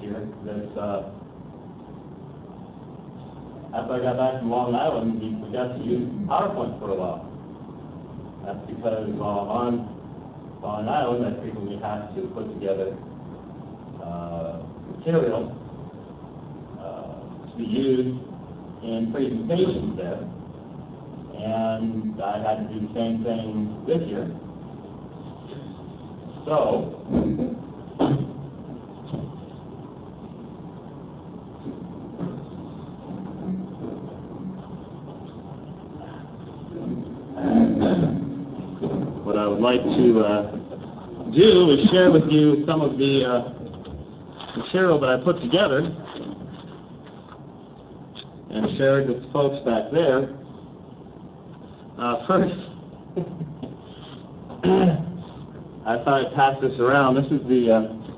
year that after I got back from Long Island, we forgot to use PowerPoint for a while. That's because on Long Island, I frequently have to put together material to be used in presentations there. And I had to do the same thing this year. So, what I would like to do is share with you some of the material that I put together and share it with the folks back there. First, I thought I'd pass this around. This is the,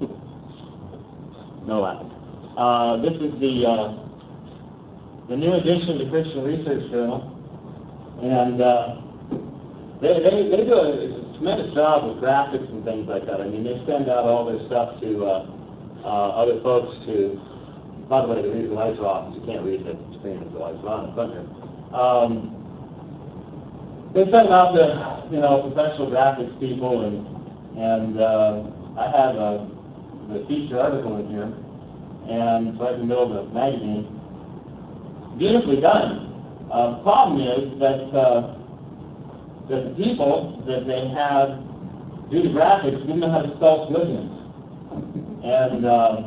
no laughing. This is the new edition of the Christian Research Journal. And they do a tremendous job with graphics and things like that. I mean, they send out all their stuff to other folks to, by the way, the reason the lights are off is you can't read the screen if the lights are on in front here. They send out to, professional graphics people, and I have the feature article in here, and it's right in the middle of the magazine. Beautifully done. The problem is that the people that they have do the graphics didn't know how to spell Philippians. And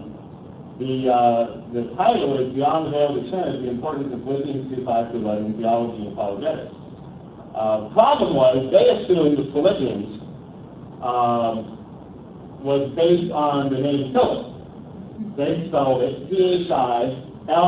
the title is Beyond the Veil of Eternity, the Importance of Philippians 2:5-11, Theology and Apologetics. The problem was they assumed the Philippians was based on the name Philip. They spelled it Phillippians.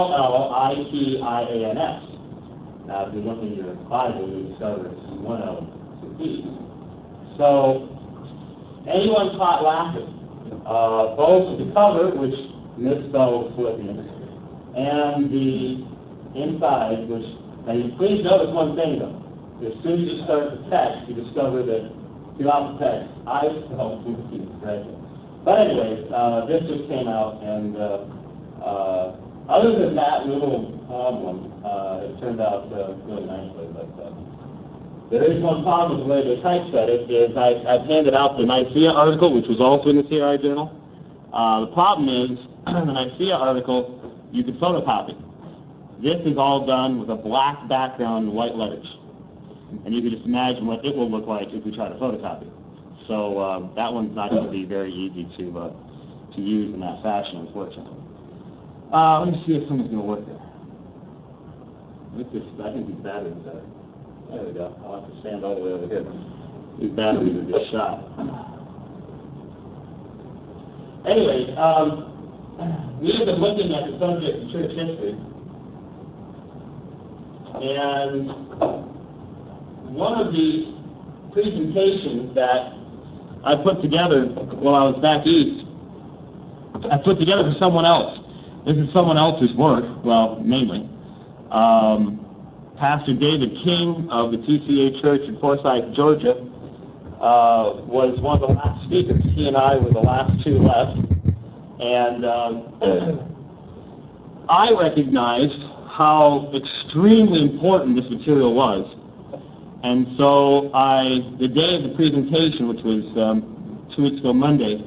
Now, if you look in your Bible, you discover it's one L, two P's. So, anyone caught laughing, both the cover, which misspelled Philippians, and the inside, which, now you please notice one thing though. As soon as you start the text, you discover that throughout the text, I spelled Philippians correctly. But anyway, this just came out, and other than that little problem, it turned out really nicely. But there is one problem with the way they typeset it, is I've handed out the Nicaea article, which was also in the CRI Journal. The problem is, the Nicaea article, you can photocopy. This is all done with a black background and white letters. And you can just imagine what it will look like if we try to photocopy it. So that one's not going to be very easy to use in that fashion, unfortunately. Let me see if something's going to work there. I think these batteries are. There we go. I'll have to stand all the way over here. These batteries are just shot. Anyway, we've been looking at the subject of church history. And one of the presentations that I put together while I was back east, I put together for someone else. This is someone else's work, well, mainly. Pastor David King of the TCA Church in Forsyth, Georgia, was one of the last speakers. He and I were the last two left. And I recognized how extremely important this material was. And so the day of the presentation, which was 2 weeks ago Monday,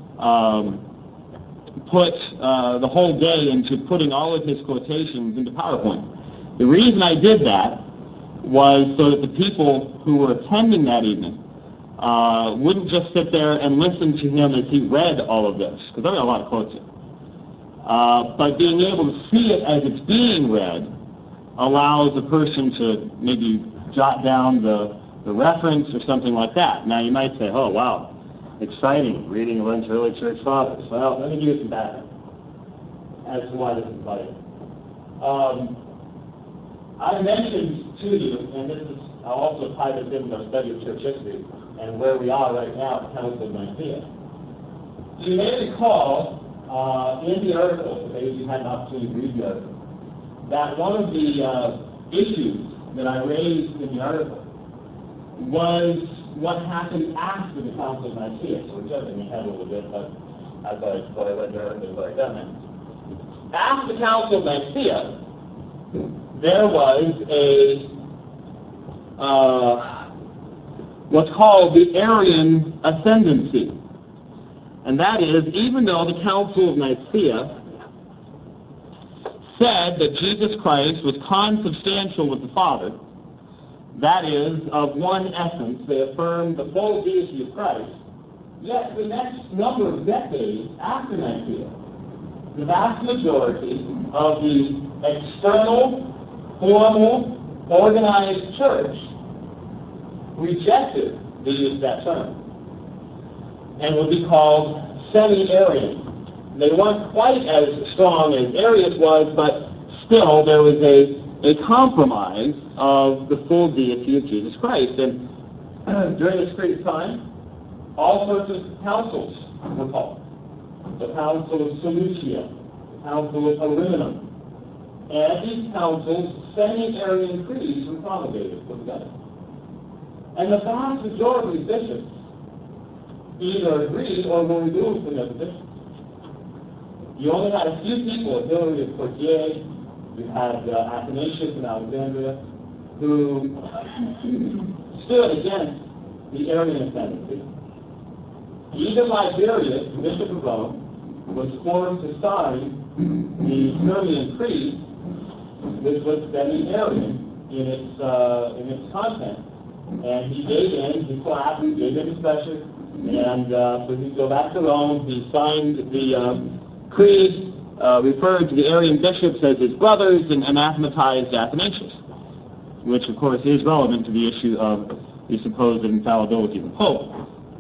put the whole day into putting all of his quotations into PowerPoint. The reason I did that was so that the people who were attending that evening wouldn't just sit there and listen to him as he read all of this, because there were a lot of quotes here. But being able to see it as it's being read allows a person to maybe jot down the reference or something like that. Now you might say, oh wow, exciting, reading a bunch of early church fathers. Well, let me give you some background as to why this is vital. I mentioned to you, and this is, I'll also tie this in with our study of church history and where we are right now at the Council of Nicaea. You may recall in the article, maybe you had an opportunity to read the article, that one of the issues that I raised in the article was what happened after the Council of Nicaea. So we're jumping ahead a little bit, but I've already done that. After the Council of Nicaea, there was a what's called the Arian ascendancy. And that is, even though the Council of Nicaea said that Jesus Christ was consubstantial with the Father, that is, of one essence, they affirmed the full deity of Christ, yet the next number of decades after Nicaea, the vast majority of the external, formal, organized church rejected the use of that term and would be called semi-Arian. They weren't quite as strong as Arius was, but still there was a compromise of the full deity of Jesus Christ. And during this period of time, all sorts of councils were called. The Council of Seleucia, the Council of Ariminum. And at these councils, semi-Arian creeds were promulgated, put together. And the vast majority of bishops either agreed or were removed from their positions. You only had a few people, Hilary of Poitiers, you had Athanasius in Alexandria, who stood against the Arian ascendancy. Even Liberius, Bishop of Rome, was forced to sign the Sermian Creed, which was semi-Arian in its content. And he gave in, he clapped, he gave in his pressure, and so he'd go back to Rome. He signed the creed, referred to the Arian bishops as his brothers, and anathematized Athanasius, which of course is relevant to the issue of the supposed infallibility of the Pope.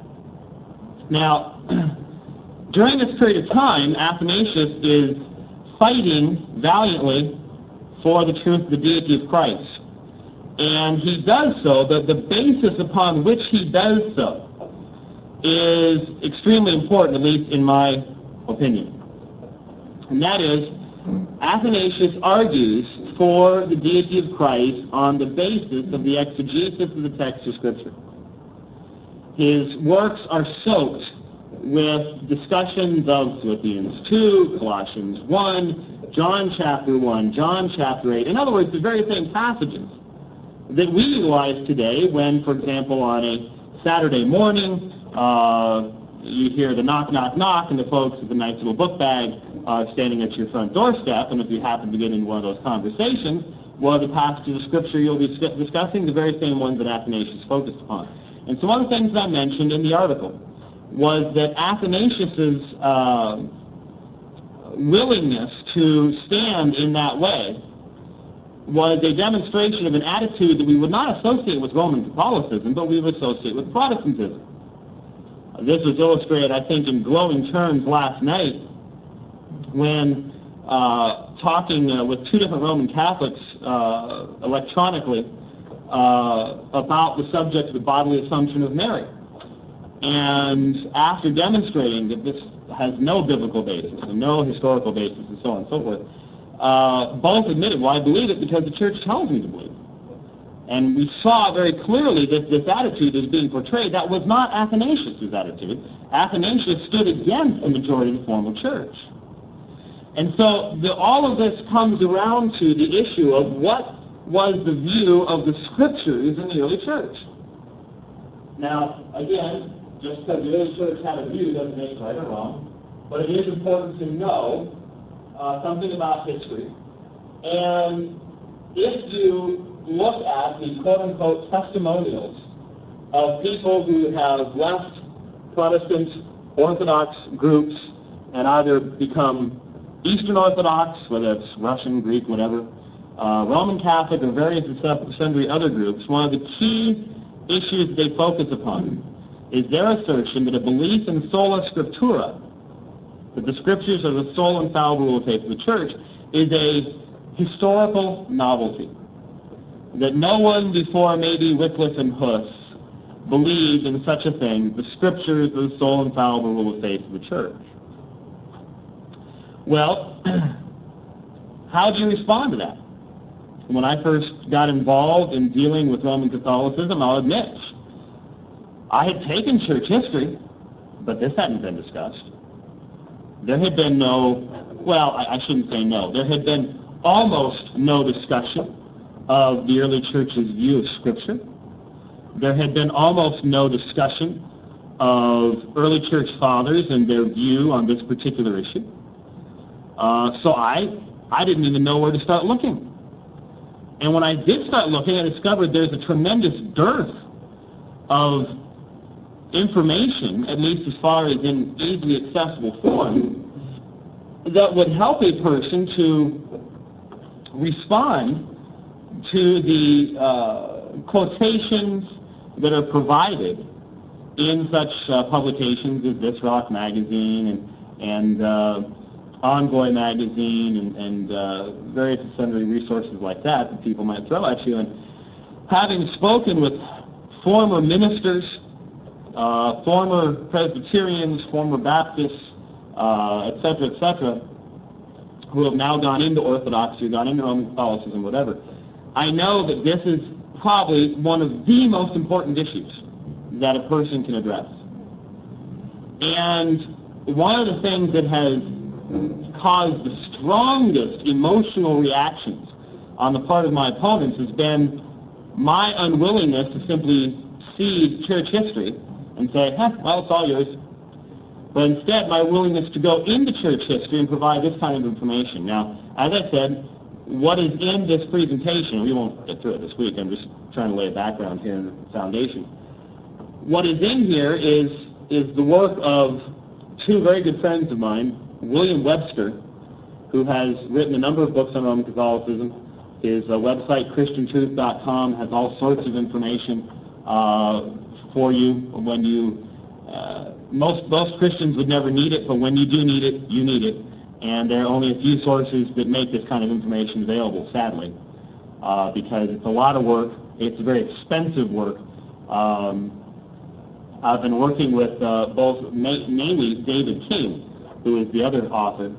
Now, during this period of time, Athanasius is fighting valiantly for the truth of the deity of Christ. And he does so, the basis upon which he does so is extremely important, at least in my opinion. And that is, Athanasius argues for the deity of Christ on the basis of the exegesis of the text of Scripture. His works are soaked with discussions of Philippians 2, Colossians 1, John chapter 1, John chapter 8. In other words, the very same passages that we utilize today when, for example, on a Saturday morning, you hear the knock, knock, knock, and the folks with the nice little book bag are standing at your front doorstep, and if you happen to get into one of those conversations, well, the passages of Scripture you'll be discussing, the very same ones that Athanasius focused upon. And so one of the things that I mentioned in the article was that Athanasius's willingness to stand in that way was a demonstration of an attitude that we would not associate with Roman Catholicism, but we would associate with Protestantism. This was illustrated, I think, in glowing terms last night when talking with two different Roman Catholics electronically about the subject of the bodily assumption of Mary. And after demonstrating that this has no biblical basis and no historical basis and so on and so forth, both admitted, well, I believe it because the church tells me to believe it. And we saw very clearly that this attitude is being portrayed. That was not Athanasius' attitude. Athanasius stood against the majority of the formal church. And so all of this comes around to the issue of what was the view of the Scriptures in the early church. Now, again, just because the early church had a view doesn't make it right or wrong, but it is important to know something about history. And if you look at the quote-unquote testimonials of people who have left Protestant Orthodox groups and either become Eastern Orthodox, whether it's Russian, Greek, whatever, Roman Catholic, or various sundry other groups, one of the key issues they focus upon is their assertion that a belief in sola scriptura, that the Scriptures are the sole infallible rule of faith of the Church, is a historical novelty. That no one before maybe Wycliffe and Huss believed in such a thing. The Scriptures are the sole infallible rule of faith of the Church. Well, how do you respond to that? When I first got involved in dealing with Roman Catholicism, I'll admit, I had taken church history, but this hadn't been discussed. there had been no, well, I shouldn't say no, there had been almost no discussion of the early church's view of Scripture. There had been almost no discussion of early church fathers and their view on this particular issue. So I didn't even know where to start looking. And when I did start looking, I discovered there's a tremendous dearth of information, at least as far as in easily accessible form, that would help a person to respond to the quotations that are provided in such publications as This Rock Magazine and Ongoing Magazine and various and sundry resources like that people might throw at you. And having spoken with former ministers, former Presbyterians, former Baptists, et cetera, who have now gone into Orthodoxy, gone into Roman Catholicism, whatever, I know that this is probably one of the most important issues that a person can address. And one of the things that has caused the strongest emotional reactions on the part of my opponents has been my unwillingness to simply see church history and say, well, it's all yours. But instead, my willingness to go into church history and provide this kind of information. Now, as I said, what is in this presentation, we won't get through it this week, I'm just trying to lay a background here in the foundation. What is in here is the work of two very good friends of mine, William Webster, who has written a number of books on Roman Catholicism. His website, ChristianTruth.com, has all sorts of information for you when you, most Christians would never need it, but when you do need it, you need it. And there are only a few sources that make this kind of information available, sadly, because it's a lot of work. It's very expensive work. I've been working with mainly David King, who is the other author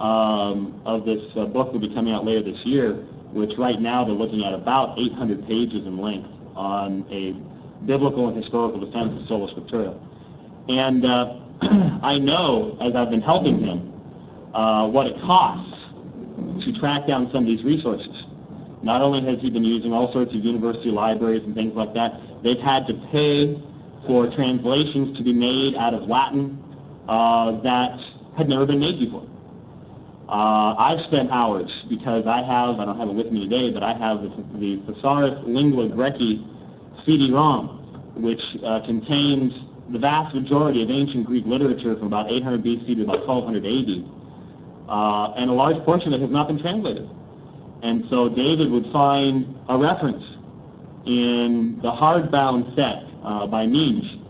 of this book that will be coming out later this year, which right now they're looking at about 800 pages in length on a biblical and historical defense of Sola Scriptura. And I know, as I've been helping him, what it costs to track down some of these resources. Not only has he been using all sorts of university libraries and things like that, they've had to pay for translations to be made out of Latin that had never been made before. I've spent hours because I don't have it with me today, but I have the Thesaurus Lingua Graeci CD-ROM, which contains the vast majority of ancient Greek literature from about 800 BC to about 1200 AD. And a large portion of it has not been translated. And so David would find a reference in the hardbound set by Minge,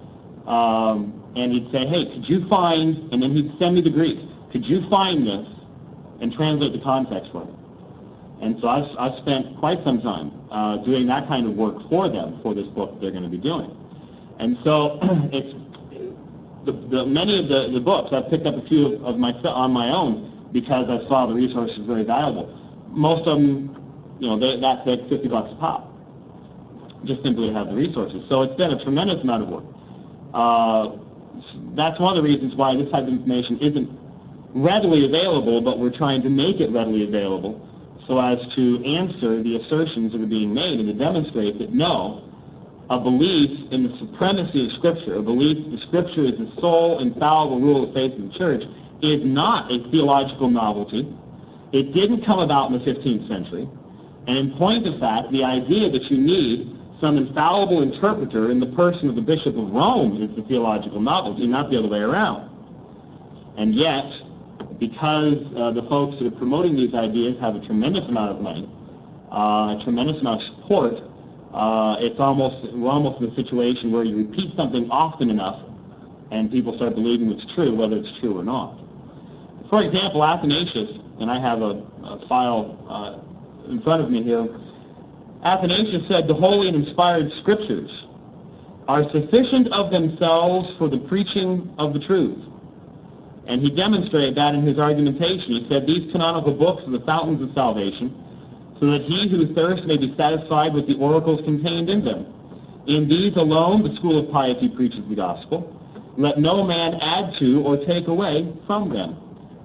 and he'd say, hey, could you find, and then he'd send me the Greek, could you find this and translate the context for me? And so I've spent quite some time doing that kind of work for them for this book they're going to be doing. And so it's many of the books, I've picked up a few of on my own because I saw the resources very valuable. Most of them, that's like $50 a pop, just simply to have the resources. So it's been a tremendous amount of work. That's one of the reasons why this type of information isn't readily available, but we're trying to make it readily available so as to answer the assertions that are being made and to demonstrate that no, a belief in the supremacy of Scripture, a belief that Scripture is the sole infallible rule of faith of the Church, is not a theological novelty. It didn't come about in the 15th century. And in point of fact, the idea that you need some infallible interpreter in the person of the Bishop of Rome is the theological novelty, not the other way around. And yet, because the folks that are promoting these ideas have a tremendous amount of money, a tremendous amount of support, we're almost in a situation where you repeat something often enough and people start believing it's true, whether it's true or not. For example, Athanasius, and I have a file in front of me here, Athanasius said, the holy and inspired Scriptures are sufficient of themselves for the preaching of the truth. And he demonstrated that in his argumentation. He said, these canonical books are the fountains of salvation, so that he who thirsts may be satisfied with the oracles contained in them. In these alone the school of piety preaches the gospel. Let no man add to or take away from them.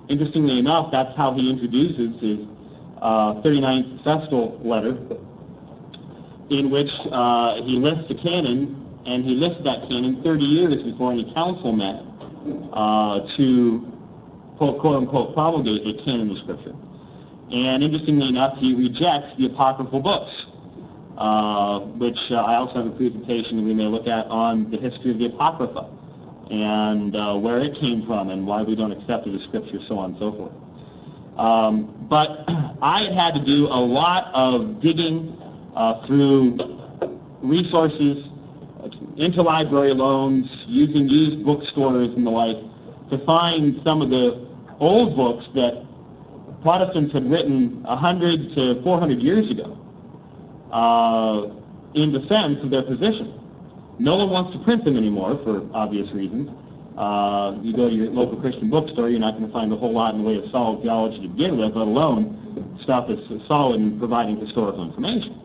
interestingly enough, that's how he introduces his 39th Festal letter, in which he lists the canon, and he listed that canon 30 years before any council met to quote-unquote promulgate a canon of Scripture. And interestingly enough, he rejects the apocryphal books, which I also have a presentation that we may look at on the history of the Apocrypha and where it came from and why we don't accept it as Scripture, so on and so forth. But I had to do a lot of digging through resources, interlibrary loans, using used bookstores and the like, to find some of the old books that Protestants had written 100 to 400 years ago in defense of their position. No one wants to print them anymore for obvious reasons. You go to your local Christian bookstore, you're not going to find a whole lot in the way of solid theology to begin with, let alone stuff that's solid in providing historical information.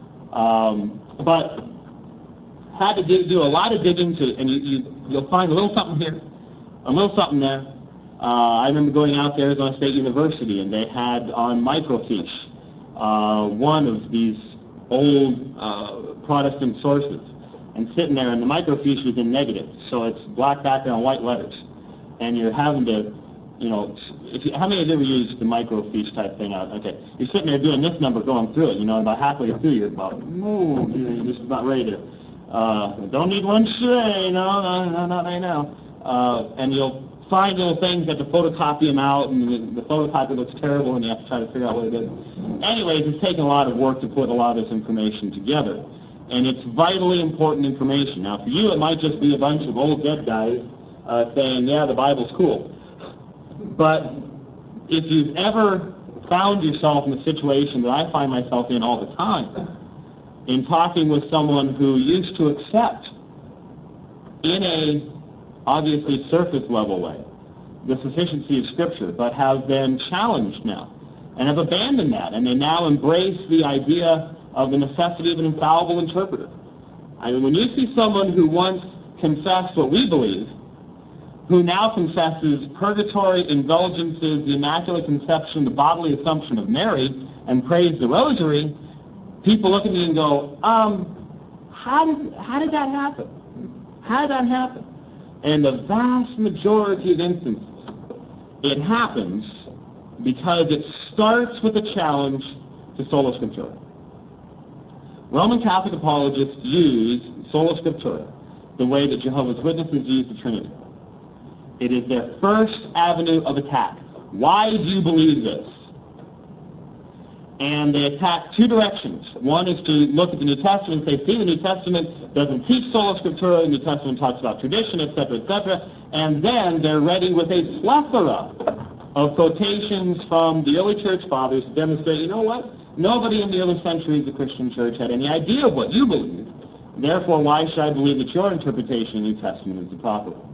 But had to do a lot of digging to, and you'll find a little something here, a little something there. I remember going out to Arizona State University, and they had on microfiche one of these old Protestant sources, and sitting there, and the microfiche is in negative, so it's black background, white letters, and you're having to, you know, how many of you ever used the microfiche type thing out? Okay, you're sitting there doing this number, going through it, you know, and about halfway through, you're about, ooh, you're just about ready to, don't need one today, no, not right now, and you'll find little things that to photocopy them out, and the photocopy looks terrible, and you have to try to figure out what it is. Anyways, it's taken a lot of work to put a lot of this information together, and it's vitally important information. Now, for you, it might just be a bunch of old dead guys saying, yeah, the Bible's cool. But if you've ever found yourself in a situation that I find myself in all the time, in talking with someone who used to accept in a obviously surface level way the sufficiency of Scripture, but have been challenged now and have abandoned that, and they now embrace the idea of the necessity of an infallible interpreter. I mean, when you see someone who once confessed what we believe, who now confesses purgatory, indulgences, the Immaculate Conception, the bodily Assumption of Mary, and prays the Rosary, people look at me and go, how did that happen? How did that happen? And the vast majority of instances, it happens because it starts with a challenge to sola scriptura. Roman Catholic apologists use sola scriptura the way that Jehovah's Witnesses use the Trinity. It is their first avenue of attack. Why do you believe this? And they attack two directions. One is to look at the New Testament and say, see, the New Testament doesn't teach sola scriptura, the New Testament talks about tradition, etc., etc., and then they're ready with a plethora of quotations from the early church fathers to demonstrate, you know what? Nobody in the early centuries of the Christian church had any idea of what you believe. Therefore, why should I believe that your interpretation of the New Testament is the proper one?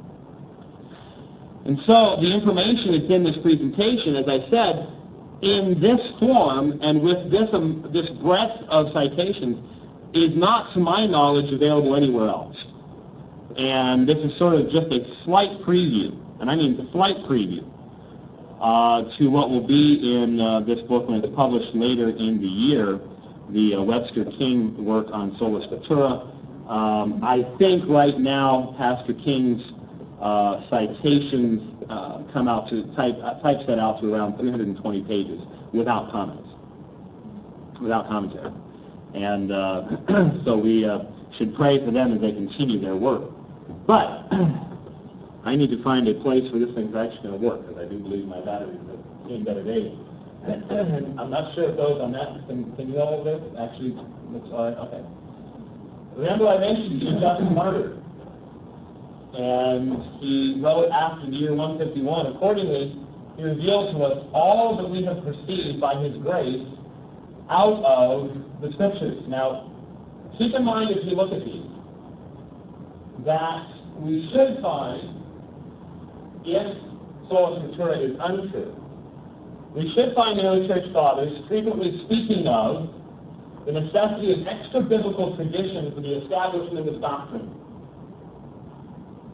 And so the information that's in this presentation, as I said, in this form and with this breadth of citations, is not, to my knowledge, available anywhere else. And this is sort of just a slight preview, and I mean a slight preview, to what will be in this book when it's published later in the year, the Webster King work on Sola Scriptura. I think right now Pastor King's citations come out to, types that out to around 320 pages without comments, without commentary. And so we should pray for them as they continue their work. But I need to find a place where this thing's actually going to work, because I do believe my batteries are seeing better days. I'm not sure if those on that, can you all over there? Actually, looks all right, okay. Remember I mentioned to you Justin Martyr, and he wrote after the year 151. Accordingly, he revealed to us all that we have perceived by his grace out of the Scriptures. Now, keep in mind as you look at these, that we should find, if sola scriptura is untrue, we should find the early church fathers frequently speaking of the necessity of extra-biblical tradition for the establishment of doctrine.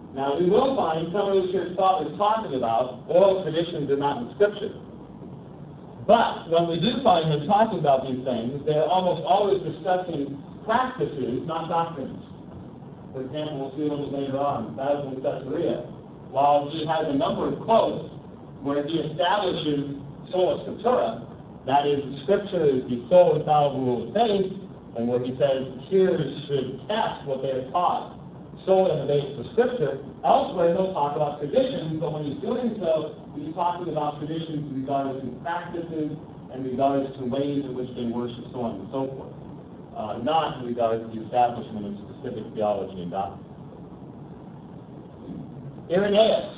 Now, we will find some of those church fathers talking about oral traditions are not in Scripture. But when we do find them talking about these things, they're almost always discussing practices, not doctrines. For example, we'll see a little later on, Basil of Caesarea, while he has a number of quotes where he establishes sola scriptura, that is, the Scripture is the sole infallible rule of faith, and where he says hearers should test what they are taught solely on the basis of Scripture. Elsewhere, he'll talk about traditions, but when he's doing so, he's talking about traditions in regards to practices and in regards to ways in which they worship, so on and so forth, not in regards to the establishment of specific theology and doctrine. Irenaeus.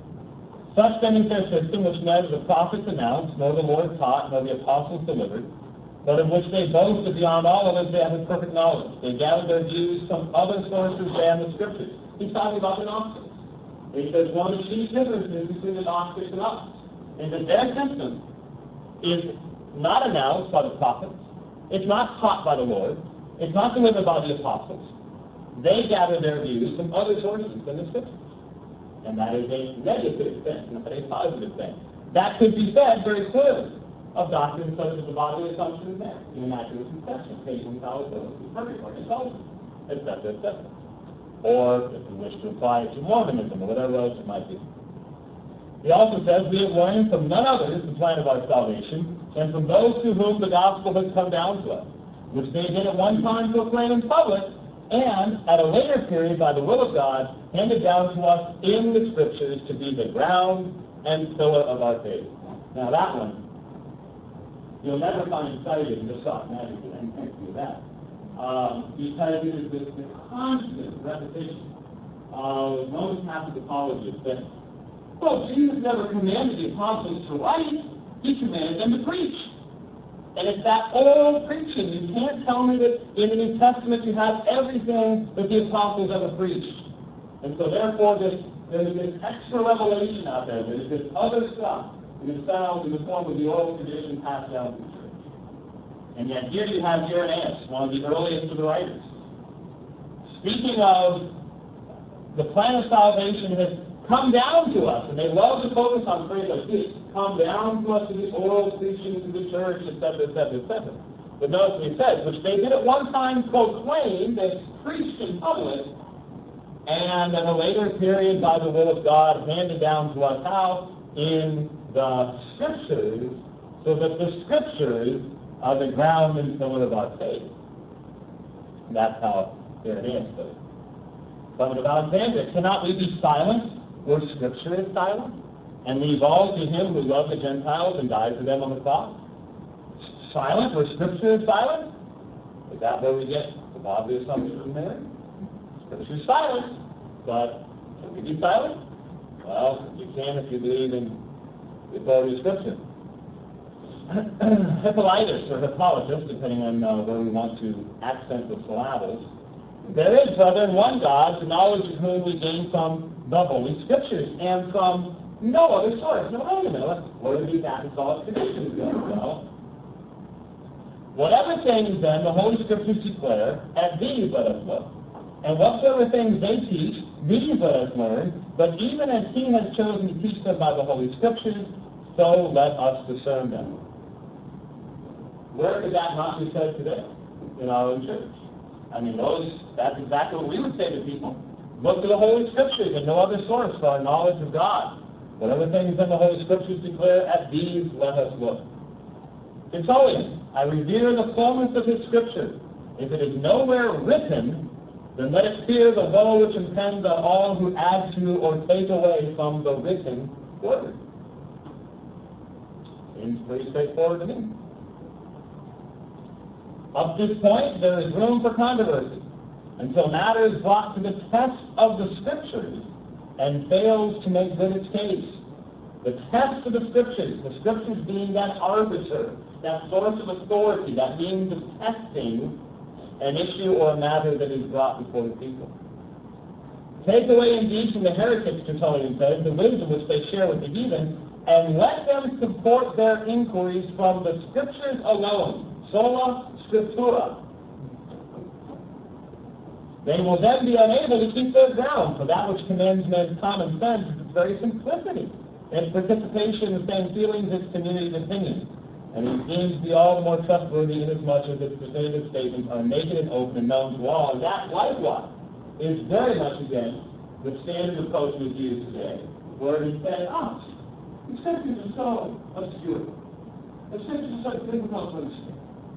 Such then is their system, which neither the prophets announced, nor the Lord taught, nor the apostles delivered, but in which they boast that beyond all others they have a perfect knowledge. They gather their views from other sources than the Scriptures. He's talking about the Gnostics. He says one of the chief differences between the Gnostics and us is that their system is not announced by the prophets. It's not taught by the Lord. It's not delivered by the apostles. They gather their views from other sources than the Scriptures. And that is a negative thing, not a positive thing. That could be said very clearly of doctrines such as the bodily assumption of man, the immaculate conception, faith and fallibility, purgatory, intelligence, etc., etc. Or, if you wish to apply it to Mormonism or whatever else it might be. He also says, we have learned from none others the plan of our salvation, and from those to whom the gospel has come down to us, which they did at one time proclaim in public, and at a later period, by the will of God, handed down to us in the Scriptures to be the ground and pillar of our faith. Now that one, you'll never find cited in the Soft Magic, and thank you for that. Because it is the constant repetition of Roman Catholic apologists that, well, Jesus never commanded the apostles to write, he commanded them to preach. And it's that old preaching. You can't tell me that in the New Testament you have everything that the apostles ever preached. And so therefore there's this extra revelation out there. There's this other stuff that is found in the form of the oral tradition passed down to the church. And yet here you have Irenaeus, one of the earliest of the writers. Speaking of the plan of salvation has come down to us, and they love to focus on phrases like this, come down to us in the oral preaching to the church, etc., etc., etc. But notice what he says, which they did at one time proclaim, they preached in public, and at a later period, by the will of God, handed down to us how? In the Scriptures, so that the Scriptures are the ground and pillar of our faith. That's how Irenaeus put it. But of Alexandria, cannot we be silent where Scripture is silent, and leave all to him who loved the Gentiles and died for them on the cross? Silent where Scripture is silent? Is that where we get the bodily assumption of Mary? Scripture is silent, but can we be silent? Well, you can if you believe in the authority of Scripture. Hippolytus, or Hippolytus, depending on where we want to accent the syllables. There is, brethren, one God, the knowledge of whom we gain from the Holy Scriptures, and from no other source. Now, wait a minute, where do these apostolic traditions go? Well, whatever things, then, the Holy Scriptures declare, at these let us look. And whatsoever things they teach, these let us learn. But even as he has chosen to teach them by the Holy Scriptures, so let us discern them. Where could that not be said today in our own church? I mean, that's exactly what we would say to people. Look to the Holy Scriptures and no other source for our knowledge of God. Whatever things in the Holy Scriptures declare, at these let us look. Tertullian, I revere the fullness of his Scripture. If it is nowhere written, then let it fear the woe which impends on all who add to or take away from the written word. Seems pretty straightforward to me. Up to this point, there is room for controversy until matter is brought to the test of the Scriptures and fails to make good its case. The test of the Scriptures being that arbiter, that source of authority, that means of testing an issue or a matter that is brought before the people. Take away indeed from the heretics, Tertullian says, the wisdom which they share with the heathen, and let them support their inquiries from the Scriptures alone. Sola Scriptura. They will then be unable to keep their ground, for that which commends men's common sense is its very simplicity, and participation in the same feelings, its community of opinions. And it seems to be all the more trustworthy inasmuch as its definitive statements are naked and open and known to all. And that, likewise, is very much against the standard approach we use today, where it is said, the scriptures are so obscure. The scriptures are so difficult to understand.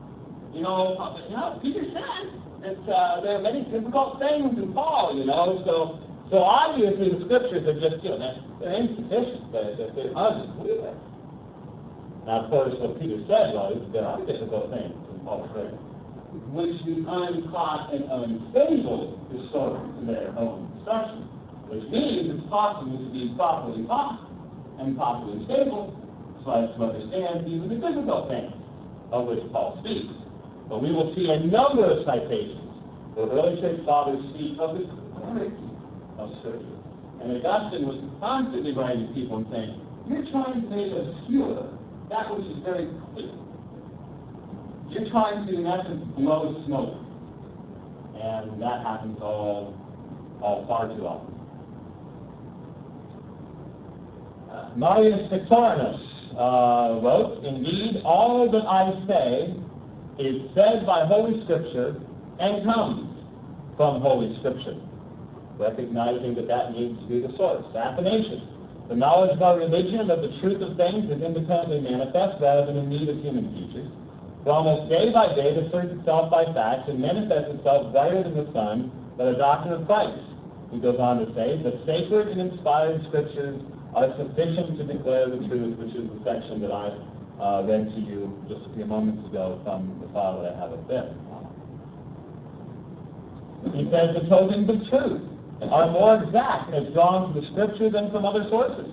Peter said that there are many difficult things in Paul, so obviously the scriptures are just, they're insufficient, they're unclear. Now, of course, what Peter said was, there are difficult things in Paul's prayer, which the untaught and unstable distort to their own destruction, which means it's possible to be properly taught and properly stable, so as to understand even the difficult things of which Paul speaks. But we will see a number of citations where early church fathers speak of the clarity of Scripture. And Augustine was constantly writing to people and saying, you're trying to make obscure that which is very clear. You're trying to, in essence, blow smoke. And that happens all far too often. Marius Victorinus wrote, indeed, all that I say is said by Holy Scripture and comes from Holy Scripture, recognizing that needs to be the source. Athanasius, the knowledge of our religion and of the truth of things is independently manifest rather than in need of human teachers. For almost day by day it asserts itself by facts and manifests itself brighter than the sun by the doctrine of Christ. He goes on to say, the sacred and inspired Scriptures are sufficient to declare the truth, which is the section that I read to you just a few moments ago from the file that I have up there. He says the tokens of truth are more exact as drawn from the Scripture than from other sources.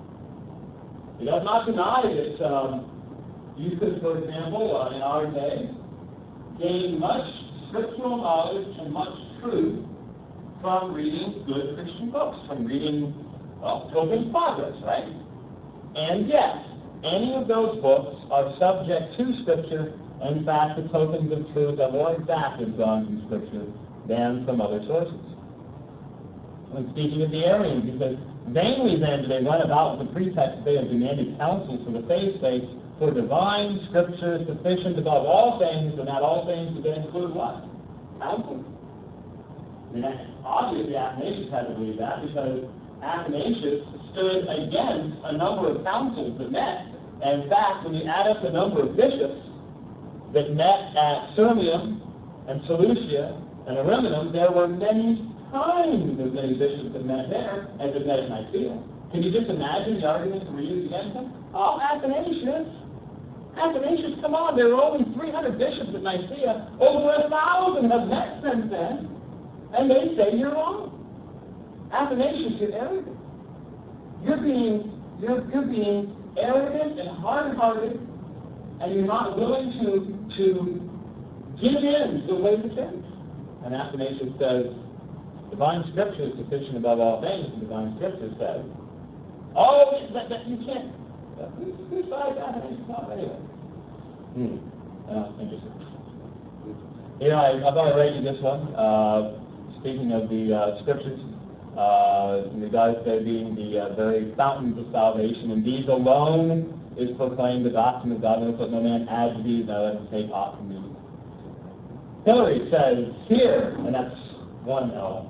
He does not deny that you could, for example, in our day, gain much scriptural knowledge and much truth from reading good Christian books, from reading Pilgrim's Progress, right? And yet, any of those books are subject to Scripture. In fact, the tokens of truth are more exact as drawn from Scripture than from other sources. When speaking of the Arians, he says, vainly then do they run about with the pretext that they have demanded counsel for the faith's sake, for divine Scripture is sufficient above all things, and that all things would then include what? Counsel. Obviously Athanasius had to believe that, because Athanasius stood against a number of councils that met. And in fact, when you add up the number of bishops that met at Sirmium and Seleucia and Ariminum, there were many times as many bishops that met there as that met at Nicaea. Can you just imagine the arguments that were used against them? Oh, Athanasius, come on, there were only 300 bishops at Nicaea. Over 1,000 have met since then. And they say you're wrong. Athanasius, you're arrogant. You're being arrogant and hard-hearted, and you're not willing to give in to the ways of sin. And Athanasius says, divine Scripture is sufficient above all things, and divine Scripture says, that you can't. Who cited Athanasius? Anyway. Interesting. I've already read you this one. Speaking of the Scriptures, in regards to being the very fountains of salvation, and these alone is proclaimed the doctrine of God, and put no man adds these, now let him take aught from me. Hillary says, here, and that's one L.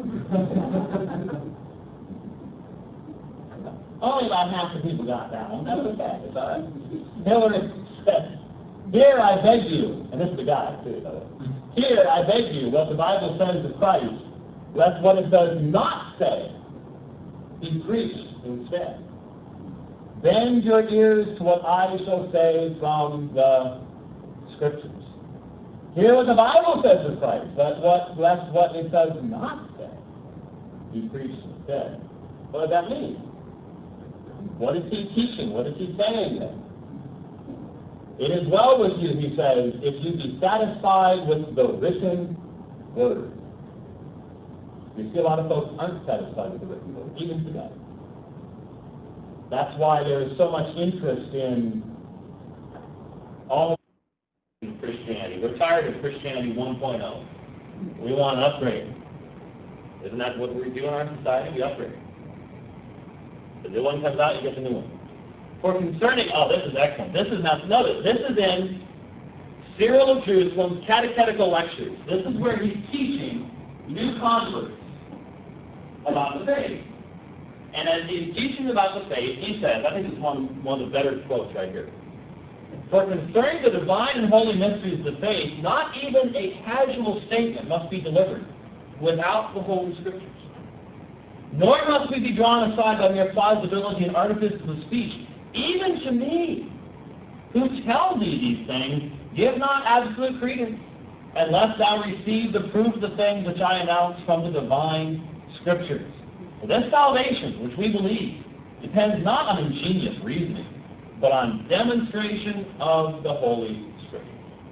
Only about half the people got that one. That's okay. It's all right. Hillary says, here I beg you, and this is the guy, too, by the way. Here I beg you, what the Bible says of Christ, lest what it does not say be preached instead. Bend your ears to what I shall say from the Scriptures. Hear what the Bible says of Christ, lest what it does not say be preached instead. What does that mean? What is he teaching? What is he saying then? It is well with you, he says, if you be satisfied with the written word. You see a lot of folks aren't satisfied with the written word, even today. That's why there is so much interest in all Christianity. We're tired of Christianity 1.0. We want an upgrade. Isn't that what we do in our society? We upgrade. The new one comes out, you get the new one. For concerning, this is excellent. This is not, notice, this is in Cyril of Jerusalem's catechetical lectures. This is where he's teaching new converts about the faith. And as he's teaching about the faith, he says, I think it's one of the better quotes right here. For concerning the divine and holy mysteries of the faith, not even a casual statement must be delivered without the Holy Scriptures. Nor must we be drawn aside by mere plausibility and artifices of speech. Even to me, who tell thee these things, give not absolute credence, unless thou receive the proof of the things which I announce from the divine Scriptures. For this salvation, which we believe, depends not on ingenious reasoning, but on demonstration of the Holy Scriptures.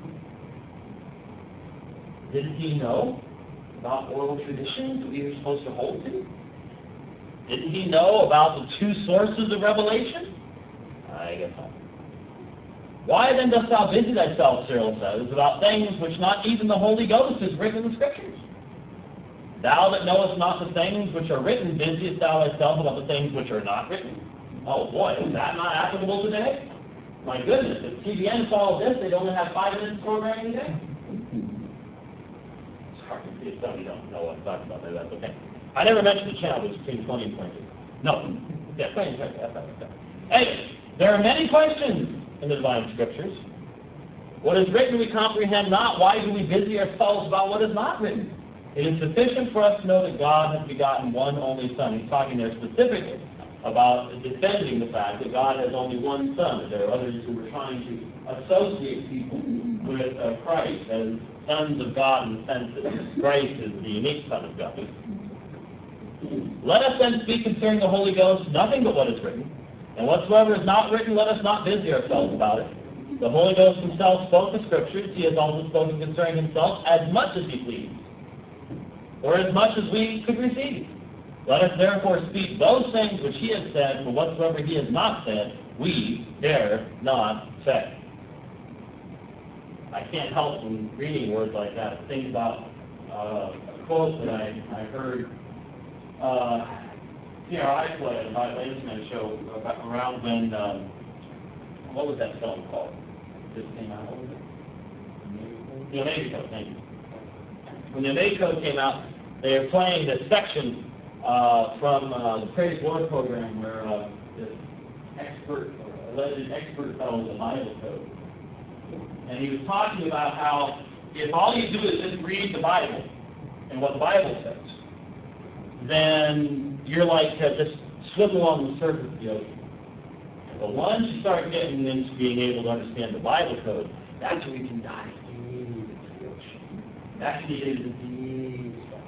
Didn't he know about oral traditions that we were supposed to hold to? Didn't he know about the two sources of revelation? I guess not. Why then dost thou busy thyself, Cyril says, about things which not even the Holy Ghost has written in the Scriptures? Thou that knowest not the things which are written, busiest thou thyself about the things which are not written? Oh boy, is that not applicable today? My goodness, if TBN saw this, they'd only have 5 minutes programming a day. Sorry, if some of you don't know what I'm talking about, that's okay. I never mentioned the channel, which is between 20 and 22. No, yeah, 20 and 20, that's okay. Anyway, there are many questions in the Divine Scriptures. What is written we comprehend not. Why do we busy ourselves about what is not written? It is sufficient for us to know that God has begotten one only Son. He's talking there specifically about defending the fact that God has only one Son. There are others who are trying to associate people with Christ as sons of God in the sense that Christ is the unique Son of God. Let us then speak concerning the Holy Ghost, nothing but what is written. And whatsoever is not written, let us not busy ourselves about it. The Holy Ghost himself spoke the Scriptures. He has also spoken concerning himself as much as he pleased, or as much as we could receive. Let us therefore speak those things which he has said, for whatsoever he has not said, we dare not say. I can't help from reading words like that. Think about a quote that I heard T.R. Iceland at my Landsman show around when, what was that film called? This came out, what was it? The Omega Code, thank you. When the Omega Code came out, they were playing this section from the Praise Lord program where this alleged expert fellow in the Bible Code. And he was talking about how if all you do is just read the Bible and what the Bible says, then you're like just swivel on the surface of the ocean. But once you start getting into being able to understand the Bible Code, that's when you can dive deep into the ocean. That's when you get into the deep stuff.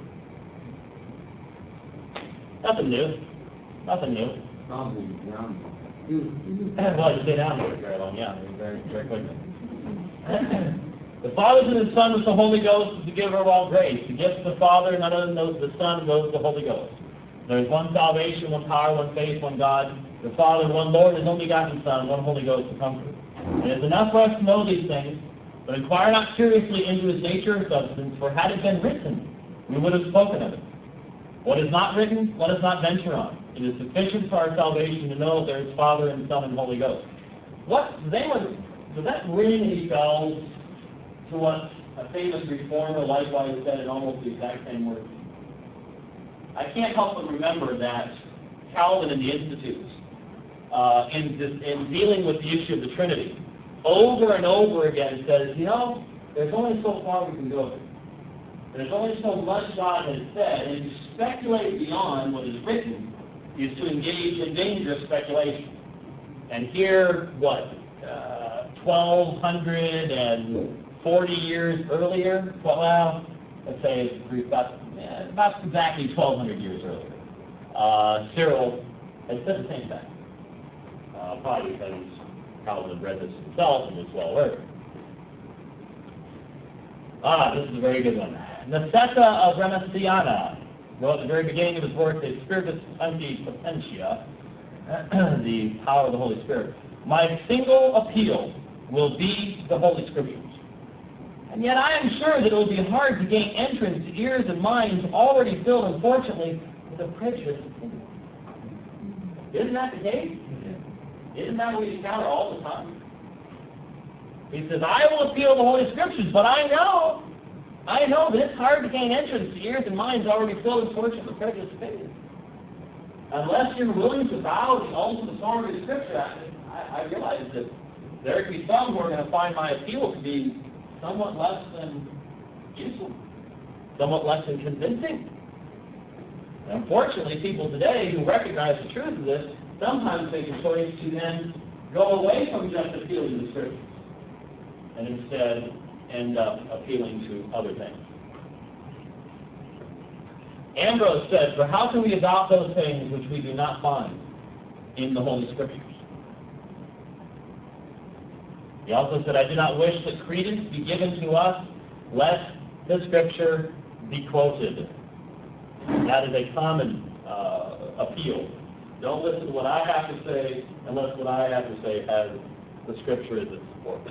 Nothing new. Nothing new. Probably ground. Well, you stay down there very long, yeah, very, very quickly. The Father and the Son with the Holy Ghost is the giver of all grace. The gift of the Father, none other than those of the Son, those of the Holy Ghost. There is one salvation, one power, one faith, one God, the Father, one Lord, his only begotten Son, one Holy Ghost to comfort. It is enough for us to know these things, but inquire not curiously into his nature or substance, for had it been written, we would have spoken of it. What is not written, let us not venture on. It is sufficient for our salvation to know that there is Father and Son and Holy Ghost. Does that ring any bells to what a famous reformer likewise said in almost the exact same words? I can't help but remember that Calvin in the Institutes, in dealing with the issue of the Trinity, over and over again says, there's only so far we can go. There's only so much God has said, and to speculate beyond what is written is to engage in dangerous speculation. And here, 1,240 years earlier, let's say about exactly 1,200 years earlier, Cyril had said the same thing. Probably because Calvin had read this himself and was well learned. This is a very good one. Necessa of Remesiana wrote at the very beginning of his work, the Spiritus Sancti Potentia, the power of the Holy Spirit. My single appeal will be the Holy Scriptures. And yet I am sure that it will be hard to gain entrance to ears and minds already filled, unfortunately, with a prejudice. Isn't that the case? Isn't that what we encounter all the time? He says, I will appeal to the Holy Scriptures, but I know that it's hard to gain entrance to ears and minds already filled, unfortunately, with prejudice opinions. Unless you're willing to bow to the ultimate authority of Scripture, I realize that there could be some who are going to find my appeal to be somewhat less than useful, somewhat less than convincing. And unfortunately, people today who recognize the truth of this sometimes make a choice to then go away from just appealing to the Scriptures and instead end up appealing to other things. Ambrose says, for how can we adopt those things which we do not find in the Holy Scriptures? He also said, I do not wish that credence be given to us, lest the Scripture be quoted. That is a common appeal. Don't listen to what I have to say unless what I have to say has the Scripture as its support.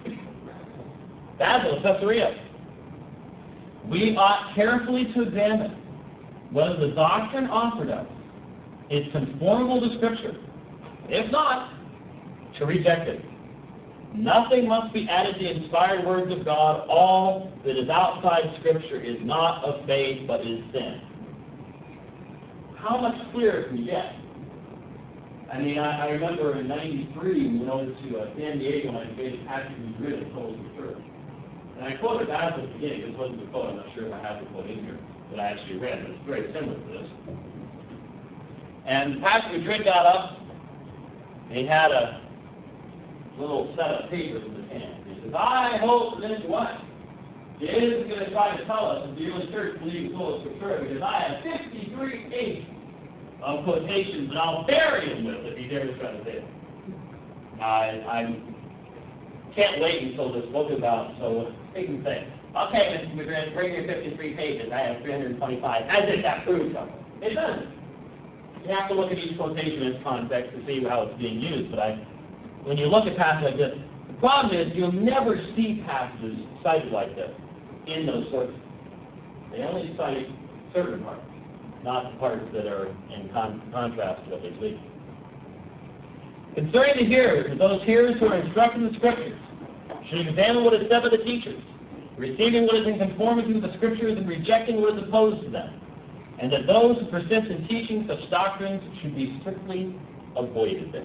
Basil of Caesarea. We ought carefully to examine whether the doctrine offered us is conformable to Scripture. If not, to reject it. Nothing must be added to the inspired words of God. All that is outside Scripture is not of faith, but is sin. How much clearer can you get? I mean, I remember in '93 we went over to San Diego and I debated Patrick Madrid at Collegiate Church. And I quoted that at the beginning. This wasn't the quote. I'm not sure if I have the quote in here that I actually read, but it's very similar to this. And Pastor Madrid got up, and he had a little set of papers in his hand. He says, I hope this what? He isn't going to try to tell us that the early church believed full of Scripture, because I have 53 pages of quotations that I'll bury him with if he dares try to say it. I can't wait until this book is out, so he can say, okay, Mr. Madrid, bring your 53 pages. I have 325. I think that proves something. It doesn't. You have to look at each quotation in its context to see how it's being used, but when you look at passages like this, the problem is you'll never see passages cited like this in those sources. They only cite certain parts, not the parts that are in contrast to what they speak. Concerning the hearers, those hearers who are instructed in the Scriptures should examine what is said by the teachers, receiving what is in conformity with the Scriptures and rejecting what is opposed to them, and that those who persist in teaching such doctrines should be strictly avoided.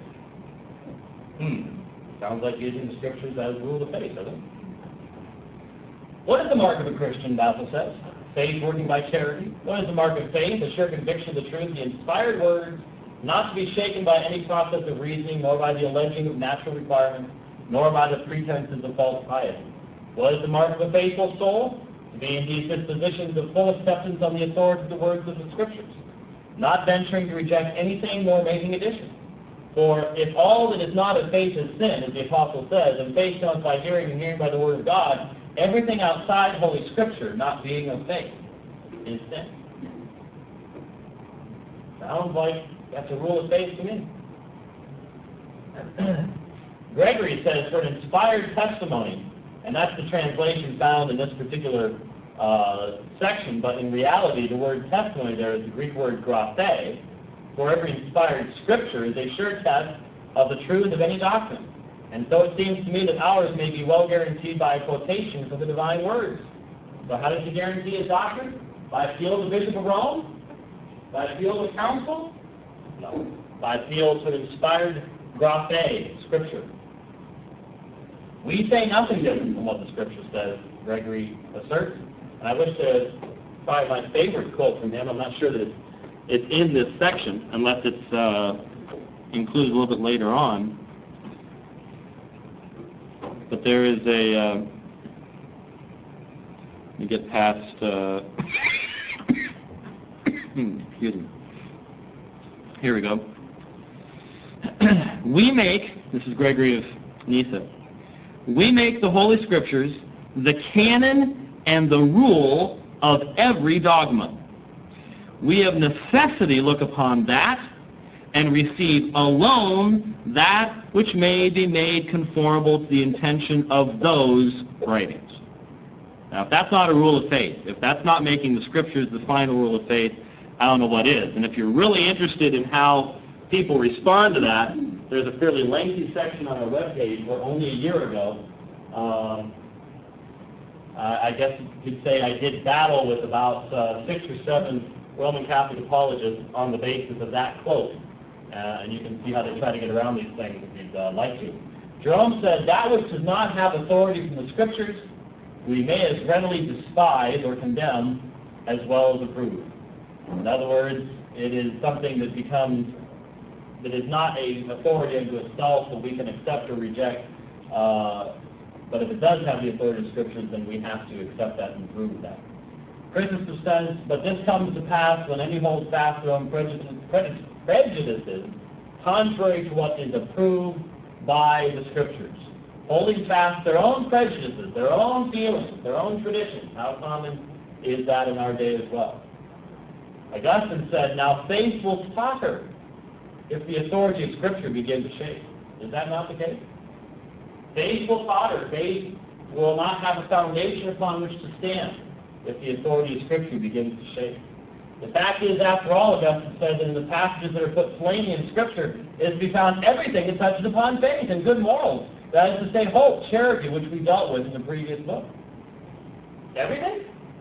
Sounds like using the Scriptures as a rule of faith, doesn't it? What is the mark of a Christian, Basil says? Faith working by charity. What is the mark of faith? A sure conviction of the truth, the inspired words, not to be shaken by any process of reasoning, nor by the alleging of natural requirements, nor by the pretenses of false piety. What is the mark of a faithful soul? To be in these dispositions of full acceptance on the authority of the words of the Scriptures, not venturing to reject anything nor making additions. For if all that is not of faith is sin, as the Apostle says, and faith comes by hearing and hearing by the Word of God, everything outside Holy Scripture, not being of faith, is sin. Sounds like that's a rule of faith to me. Gregory says for an inspired testimony, and that's the translation found in this particular section, but in reality the word testimony there is the Greek word graphe. For every inspired Scripture is a sure test of the truth of any doctrine. And so it seems to me that ours may be well guaranteed by quotations of the divine words. So how does he guarantee his doctrine? By appeal to the Bishop of Rome? By appeal to council? No. By appeal to inspired graphe, Scripture. We say nothing different from what the Scripture says, Gregory asserts. And I wish to find my favorite quote from him. I'm not sure that it's in this section, unless it's included a little bit later on. But there is a, let me get past, excuse me. Here we go. We make, this is Gregory of Nyssa, we make the Holy Scriptures the canon and the rule of every dogma. We of necessity look upon that and receive alone that which may be made conformable to the intention of those writings. Now, if that's not a rule of faith, if that's not making the Scriptures the final rule of faith, I don't know what is. And if you're really interested in how people respond to that, there's a fairly lengthy section on our webpage where only a year ago, I guess you could say I did battle with about 6 or 7 Roman Catholic apologists on the basis of that quote. And you can see how they try to get around these things if you'd like to. Jerome said, that which does not have authority from the Scriptures, we may as readily despise or condemn as well as approve. In other words, it is something that becomes, that is not an authority unto itself that we can accept or reject. But if it does have the authority of Scriptures, then we have to accept that and approve that. Chrysostom says, but this comes to pass when any holds fast their own prejudices, contrary to what is approved by the Scriptures. Holding fast their own prejudices, their own feelings, their own traditions. How common is that in our day as well? Augustine said, now faith will totter if the authority of Scripture begin to shake. Is that not the case? Faith will totter. Faith will not have a foundation upon which to stand if the authority of Scripture begins to shake. The fact is, after all, Augustine says, in the passages that are put plainly in Scripture is to be found everything that touches upon faith and good morals. That is to say, hope, charity, which we dealt with in the previous book. Everything?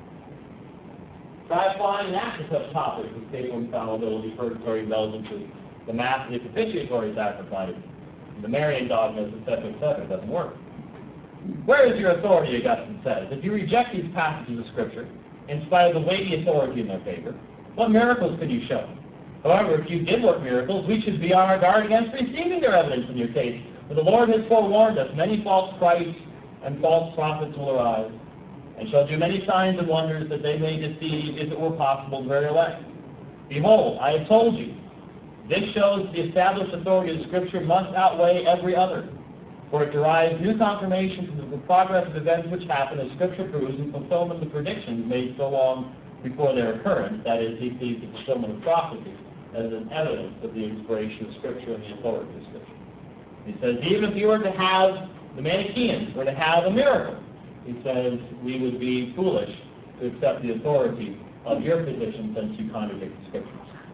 Try applying that to such topics as papal infallibility, purgatory indulgences, the Mass and the propitiatory sacrifice, the Marian dogmas, etc., etc. It doesn't work. Where is your authority, Augustine says? If you reject these passages of Scripture, in spite of the weighty authority in their favor, what miracles could you show? However, if you did work miracles, we should be on our guard against receiving their evidence in your case. For the Lord has forewarned us, many false Christs and false prophets will arise, and shall do many signs and wonders that they may deceive, if it were possible, the very elect. Behold, I have told you, this shows the established authority of Scripture must outweigh every other, for it derives new confirmation from the progress of events which happen, as Scripture proves, in fulfillment of the predictions made so long before their occurrence. That is, he sees the fulfillment of prophecy as an evidence of the inspiration of Scripture and the authority of Scripture. He says, even if you were to have, the Manichaeans were to have a miracle, he says, we would be foolish to accept the authority of your position since you contradict the Scriptures.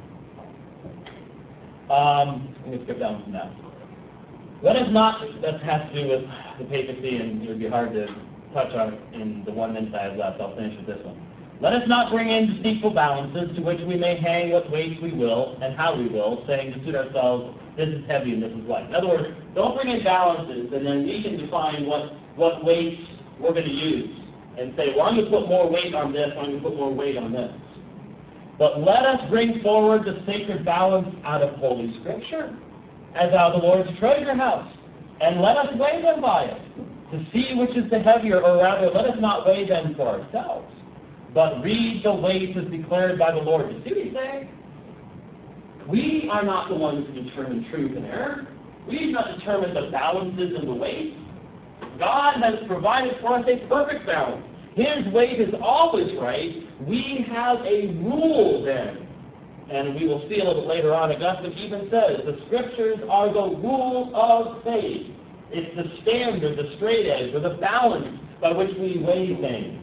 Let me skip down from that. Let us not, that has to do with the papacy, and it would be hard to touch on it in the 1 minute I have left. I'll finish with this one. Let us not bring in deceitful balances to which we may hang what weights we will and how we will, saying to suit ourselves, this is heavy and this is light. In other words, don't bring in balances and then we can define what weights we're going to use and say, well, I'm going to put more weight on this, I'm going to put more weight on this. But let us bring forward the sacred balance out of Holy Scripture, as out of the Lord's treasure house, and let us weigh them by it, to see which is the heavier, or rather, let us not weigh them for ourselves, but read the weights as declared by the Lord. You see what he's saying? We are not the ones who determine truth and error. We do not determine the balances and the weights. God has provided for us a perfect balance. His weight is always right. We have a rule then. And we will see a little bit later on, Augustine even says, the Scriptures are the rule of faith. It's the standard, the straight edge, or the balance by which we weigh things.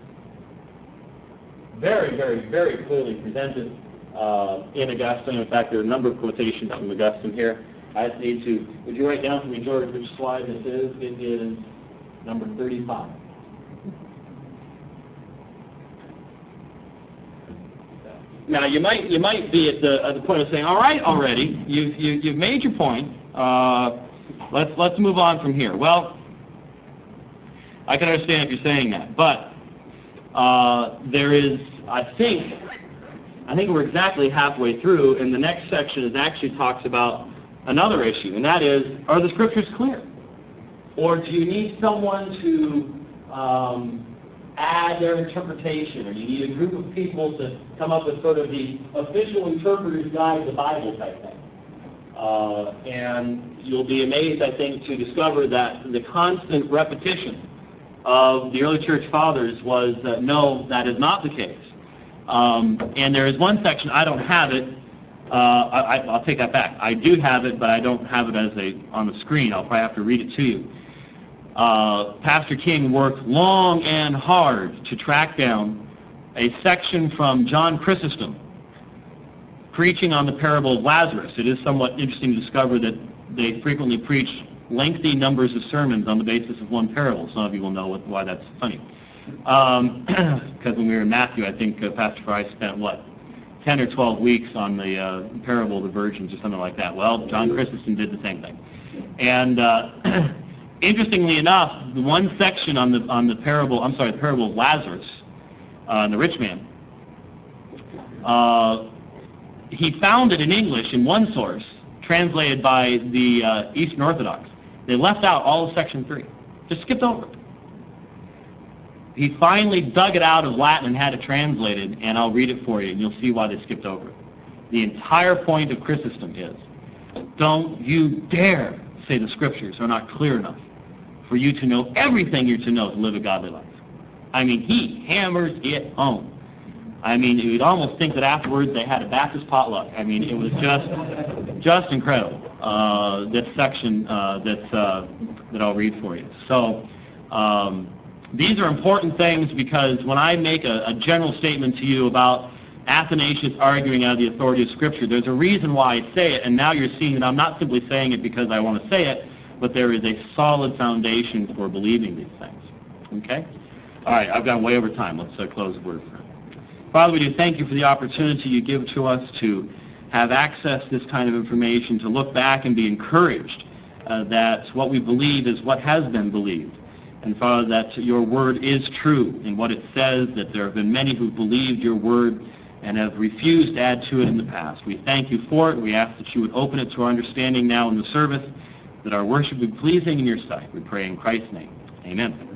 Very, very, very clearly presented in Augustine. In fact, there are a number of quotations from Augustine here. I just need to, would you write down for me, George, which slide this is? It is number 35. Now, you might be at the point of saying, all right, already, you've made your point. Let's move on from here. Well, I can understand if you're saying that, but there is, I think we're exactly halfway through, and the next section is actually talks about another issue, and that is, are the Scriptures clear? Or do you need someone to add their interpretation, or you need a group of people to come up with sort of the official interpreter's guide to the Bible type thing? And you'll be amazed, I think, to discover that the constant repetition of the early church fathers was that no, that is not the case. And there is one section, I don't have it, I'll take that back. I do have it, but I don't have it as on the screen. I'll probably have to read it to you. Pastor King worked long and hard to track down a section from John Chrysostom preaching on the parable of Lazarus. It is somewhat interesting to discover that they frequently preach lengthy numbers of sermons on the basis of one parable. Some of you will know why that's funny. Because when we were in Matthew, I think Pastor Fry spent, 10 or 12 weeks on the parable of the virgins or something like that. Well, John Chrysostom did the same thing. And interestingly enough, the one section on the parable of Lazarus, and the rich man, he found it in English in one source, translated by the Eastern Orthodox. They left out all of section 3. Just skipped over it. He finally dug it out of Latin and had it translated, and I'll read it for you, and you'll see why they skipped over it. The entire point of Chrysostom is, don't you dare say the Scriptures are not clear enough for you to know everything you're to know to live a godly life. I mean, he hammers it home. I mean, you'd almost think that afterwards they had a Baptist potluck. I mean, it was just incredible, this section that I'll read for you. So these are important things, because when I make a general statement to you about Athanasius arguing out of the authority of Scripture, there's a reason why I say it, and now you're seeing that I'm not simply saying it because I want to say it, but there is a solid foundation for believing these things. Okay? All right, I've gone way over time. Let's close the word. Father, we do thank you for the opportunity you give to us to have access to this kind of information, to look back and be encouraged that what we believe is what has been believed. And Father, that your word is true in what it says, that there have been many who believed your word and have refused to add to it in the past. We thank you for it. We ask that you would open it to our understanding now in the service, that our worship be pleasing in your sight. We pray in Christ's name. Amen.